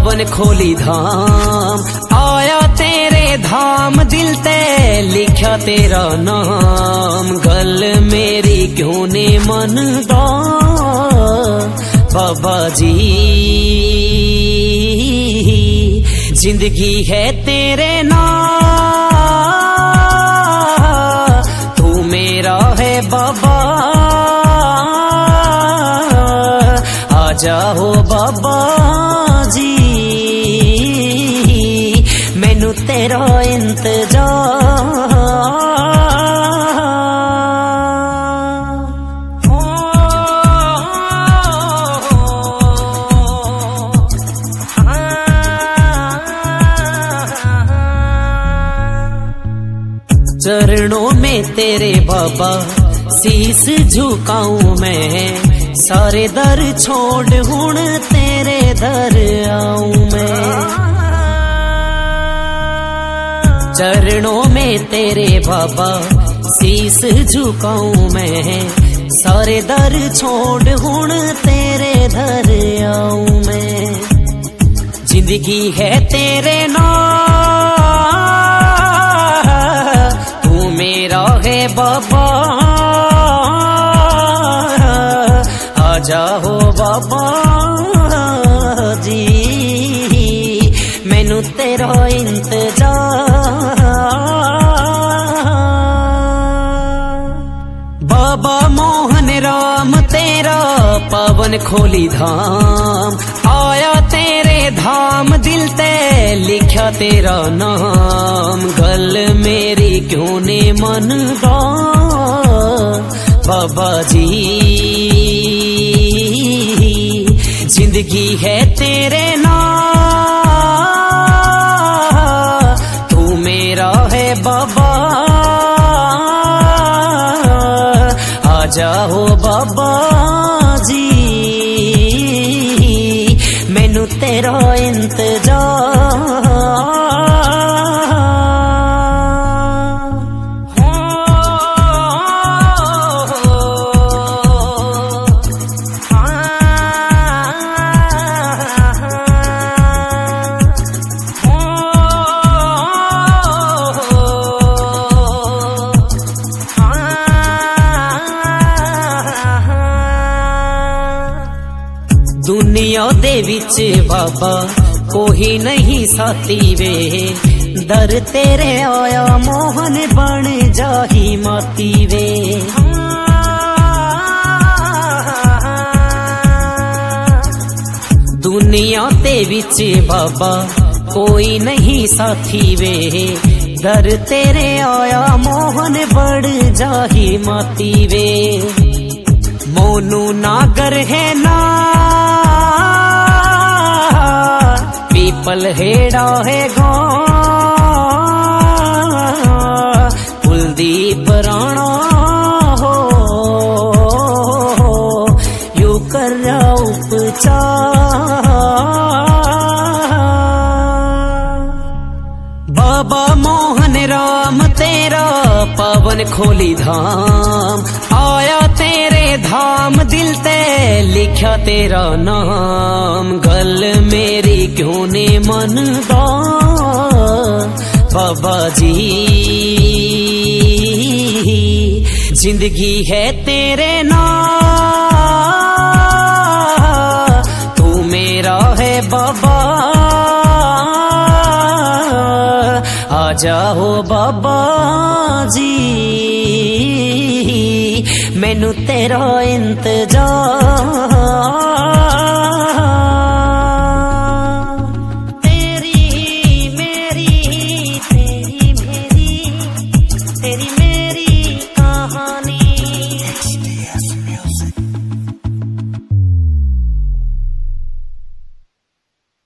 पावन खोली धाम, आया तेरे धाम दिल ते लिखा तेरा नाम। गल मेरी क्यों ने मनदा बाबा जी, जिंदगी है तेरे नाम, तू मेरा है बाबा। आ जाओ बाबा जी, मैनू तेरा इंतजार। चरणों में तेरे बाबा शीस झुकाऊं मैं, सारे दर छोड़ हुण तेरे दर आऊं मैं। चरणों में तेरे बाबा शीस झुकाऊं मैं, सारे दर छोड़ हुण तेरे दर आऊं मैं। जिंदगी है तेरे नाम, तू मेरा है बाबा। आ जाओ बाबा जी, मैनू तेरा इंतजार। बाबा मोहन राम तेरा पावन खोली धाम, आया तेरे धाम दिल ते लिखा तेरा नाम। गल मेरी क्यों ने मनदा बाबा जी, जिंदगी है तेरे नाम, तू मेरा है बाबा। आ जाओ बाबा जी, मैनू तेरा इंतजार। दुनिया दे विच बाबा कोई नहीं साथी वे, दर तेरे आया मोहन बन जाही माती वे। दुनिया दे विच बाबा कोई नहीं साथी वे, दर तेरे आया मोहन बन जाही माती वे। मोनू नागर है ना पीपल हेड़ा है गो, कुलदीप राणा हो यू कर उपचार। बाबा मोहन राम तेरा पावन खोली धाम, आया तेरे धाम दिल ते लिखा तेरा नाम। गल मेरी क्यों ने मनदा बाबा जी, जिंदगी है तेरे नाम, तू मेरा है बाबा। आ जाओ बाबा जी, मैनू तेरा इंतजार।